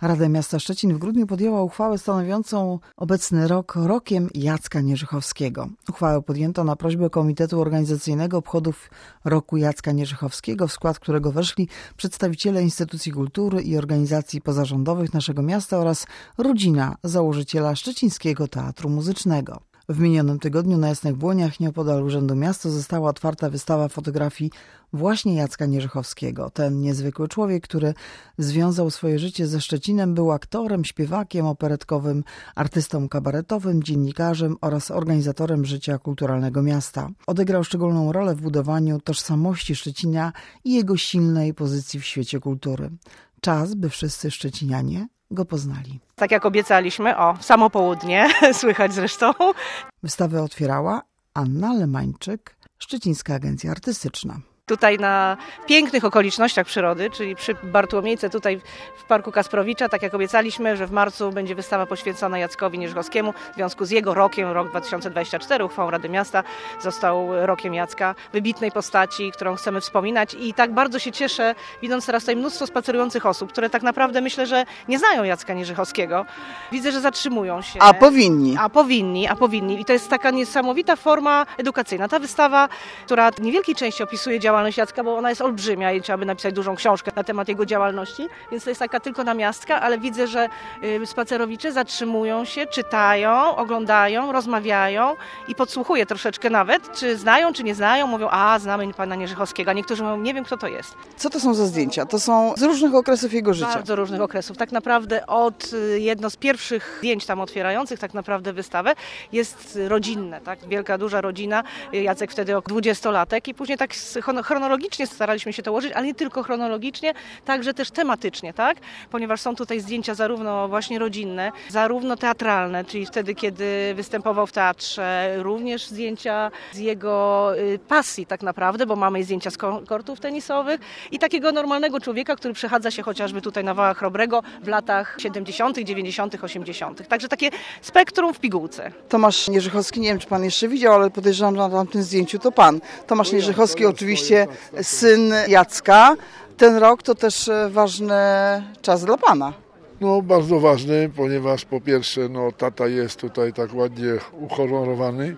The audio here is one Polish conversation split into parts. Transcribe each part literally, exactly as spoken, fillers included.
Rada Miasta Szczecin w grudniu podjęła uchwałę stanowiącą obecny rok rokiem Jacka Nierzychowskiego. Uchwałę podjęto na prośbę Komitetu Organizacyjnego Obchodów Roku Jacka Nierzychowskiego, w skład którego weszli przedstawiciele instytucji kultury i organizacji pozarządowych naszego miasta oraz rodzina założyciela Szczecińskiego Teatru Muzycznego. W minionym tygodniu na Jasnych Błoniach, nieopodal Urzędu Miasta, została otwarta wystawa fotografii właśnie Jacka Nierzychowskiego. Ten niezwykły człowiek, który związał swoje życie ze Szczecinem, był aktorem, śpiewakiem operetkowym, artystą kabaretowym, dziennikarzem oraz organizatorem życia kulturalnego miasta. Odegrał szczególną rolę w budowaniu tożsamości Szczecina i jego silnej pozycji w świecie kultury. Czas, by wszyscy szczecinianie go poznali. Tak jak obiecaliśmy, o, samo południe, słychać zresztą. Wystawę otwierała Anna Lemańczyk, Szczecińska Agencja Artystyczna. Tutaj na pięknych okolicznościach przyrody, czyli przy Bartłomiejce, tutaj w Parku Kasprowicza, tak jak obiecaliśmy, że w marcu będzie wystawa poświęcona Jackowi Nierzychowskiemu. W związku z jego rokiem, rok dwa tysiące dwudziesty czwarty, uchwałą Rady Miasta został rokiem Jacka, wybitnej postaci, którą chcemy wspominać. I tak bardzo się cieszę, widząc teraz tutaj mnóstwo spacerujących osób, które tak naprawdę myślę, że nie znają Jacka Nierzychowskiego. Widzę, że zatrzymują się. A powinni. A powinni, a powinni. I to jest taka niesamowita forma edukacyjna. Ta wystawa, która w niewielkiej części opisuje działalność Jacka, bo ona jest olbrzymia i trzeba by napisać dużą książkę na temat jego działalności, więc to jest taka tylko namiastka, ale widzę, że spacerowicze zatrzymują się, czytają, oglądają, rozmawiają i podsłuchuję troszeczkę nawet, czy znają, czy nie znają, mówią, a znamy pana Nierzychowskiego, a niektórzy mówią, nie wiem kto to jest. Co to są za zdjęcia? To są z różnych okresów jego życia. Bardzo różnych okresów. Tak naprawdę od jedno z pierwszych zdjęć tam otwierających tak naprawdę wystawę jest rodzinne, tak? Wielka, duża rodzina. Jacek wtedy dwudziestolatek i później tak chronologicznie staraliśmy się to ułożyć, ale nie tylko chronologicznie, także też tematycznie, tak? Ponieważ są tutaj zdjęcia zarówno właśnie rodzinne, zarówno teatralne, czyli wtedy, kiedy występował w teatrze, również zdjęcia z jego pasji tak naprawdę, bo mamy zdjęcia z kortów tenisowych i takiego normalnego człowieka, który przechadza się chociażby tutaj na Wałach Chrobrego w latach siedemdziesiątych, dziewięćdziesiątych, osiemdziesiątych. Także takie spektrum w pigułce. Tomasz Nierzychowski, nie wiem, czy pan jeszcze widział, ale podejrzewam, że na tamtym zdjęciu to pan. Tomasz Nierzychowski, oczywiście syn Jacka. Ten rok to też ważny czas dla pana. No bardzo ważny, ponieważ po pierwsze no, tata jest tutaj tak ładnie uhonorowany,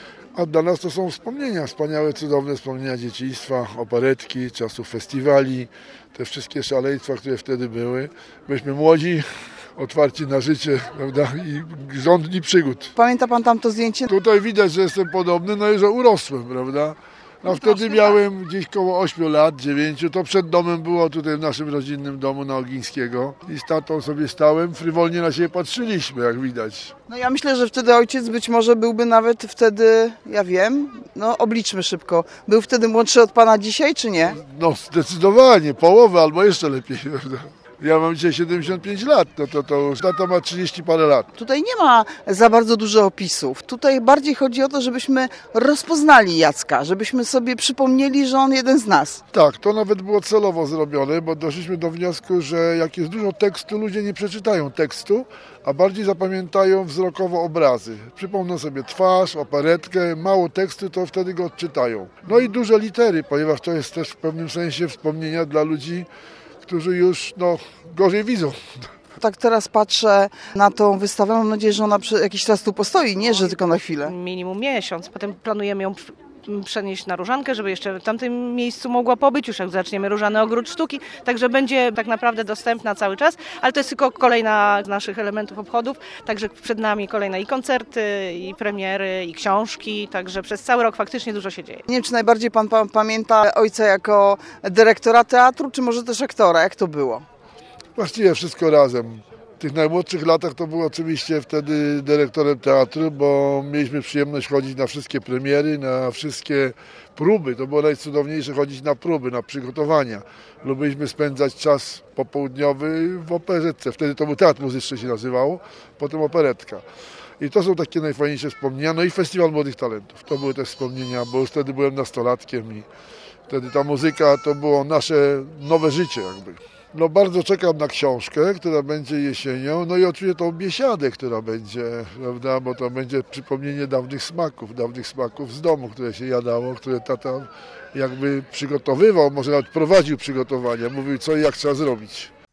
a dla nas to są wspomnienia, wspaniałe, cudowne wspomnienia dzieciństwa, operetki, czasów festiwali, te wszystkie szaleństwa, które wtedy były. Myśmy młodzi, otwarci na życie, prawda, i żądni przygód. Pamięta pan tamto zdjęcie? Tutaj widać, że jestem podobny, no i że urosłem, prawda. No, no wtedy miałem tak. Gdzieś koło ośmiu lat, dziewięciu, to przed domem było tutaj w naszym rodzinnym domu na Ogińskiego i z tatą sobie stałem, frywolnie na siebie patrzyliśmy, jak widać. No ja myślę, że wtedy ojciec być może byłby nawet wtedy, ja wiem, no obliczmy szybko, był wtedy młodszy od pana dzisiaj, czy nie? No zdecydowanie, połowę albo jeszcze lepiej, prawda. Ja mam dzisiaj siedemdziesiąt pięć lat, no to, to już tata ma trzydzieści parę lat. Tutaj nie ma za bardzo dużo opisów. Tutaj bardziej chodzi o to, żebyśmy rozpoznali Jacka, żebyśmy sobie przypomnieli, że on jeden z nas. Tak, to nawet było celowo zrobione, bo doszliśmy do wniosku, że jak jest dużo tekstu, ludzie nie przeczytają tekstu, a bardziej zapamiętają wzrokowo obrazy. Przypomną sobie twarz, operetkę, mało tekstu, to wtedy go odczytają. No i duże litery, ponieważ to jest też w pewnym sensie wspomnienia dla ludzi, którzy już no, gorzej widzą. Tak teraz patrzę na tą wystawę, mam nadzieję, że ona jakiś czas tu postoi, nie, że tylko na chwilę. Minimum miesiąc, potem planujemy ją przenieść na Różankę, żeby jeszcze w tamtym miejscu mogła pobyć, już jak zaczniemy Różany Ogród Sztuki, także będzie tak naprawdę dostępna cały czas, ale to jest tylko kolejna z naszych elementów obchodów, także przed nami kolejne i koncerty, i premiery, i książki, także przez cały rok faktycznie dużo się dzieje. Nie wiem, czy najbardziej pan pamięta ojca jako dyrektora teatru, czy może też aktora, jak to było? Właściwie wszystko razem. W tych najmłodszych latach to był oczywiście wtedy dyrektorem teatru, bo mieliśmy przyjemność chodzić na wszystkie premiery, na wszystkie próby. To było najcudowniejsze chodzić na próby, na przygotowania. Lubiliśmy spędzać czas popołudniowy w operetce. Wtedy to był teatr muzyczny się nazywało, potem operetka. I to są takie najfajniejsze wspomnienia. No i Festiwal Młodych Talentów. To były też wspomnienia, bo już wtedy byłem nastolatkiem i wtedy ta muzyka to było nasze nowe życie jakby. No bardzo czekam na książkę, która będzie jesienią, no i oczywiście tą biesiadę, która będzie, prawda, bo to będzie przypomnienie dawnych smaków, dawnych smaków z domu, które się jadało, które tata jakby przygotowywał, może nawet prowadził przygotowania, mówił co i jak trzeba zrobić.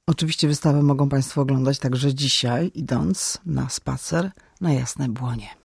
Oczywiście wystawę mogą Państwo oglądać także dzisiaj, idąc na spacer na Jasne Błonie.